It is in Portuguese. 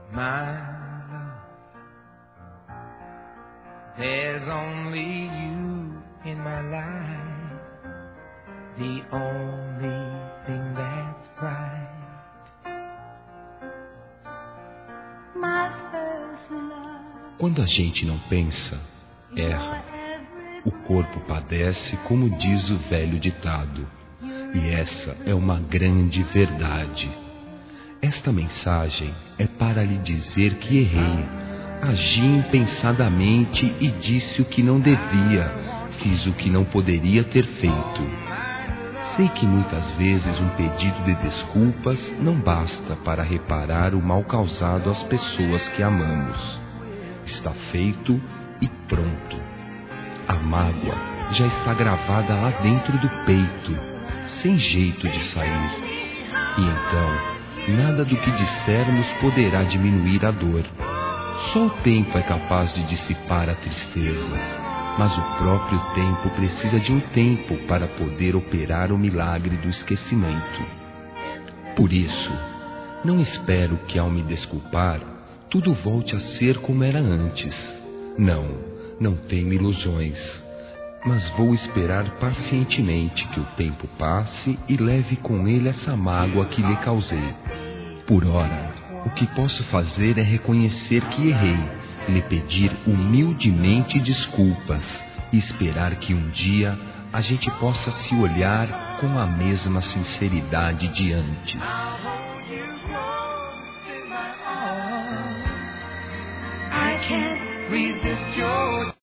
my love. There's only you in my life, the only thing that's right. My first love. Quando a gente não pensa, erra. O corpo padece, como diz o velho ditado. E essa é uma grande verdade. Esta mensagem é para lhe dizer que errei, agi impensadamente e disse o que não devia, fiz o que não poderia ter feito. Sei que muitas vezes um pedido de desculpas não basta para reparar o mal causado às pessoas que amamos. Está feito e pronto. A mágoa já está gravada lá dentro do peito, sem jeito de sair. E então, nada do que dissermos poderá diminuir a dor. Só o tempo é capaz de dissipar a tristeza, mas o próprio tempo precisa de um tempo para poder operar o milagre do esquecimento. Por isso, não espero que ao me desculpar, tudo volte a ser como era antes. Não tenho ilusões, mas vou esperar pacientemente que o tempo passe e leve com ele essa mágoa que lhe causei. Por ora, o que posso fazer é reconhecer que errei, lhe pedir humildemente desculpas e esperar que um dia a gente possa se olhar com a mesma sinceridade de antes. I can't resist your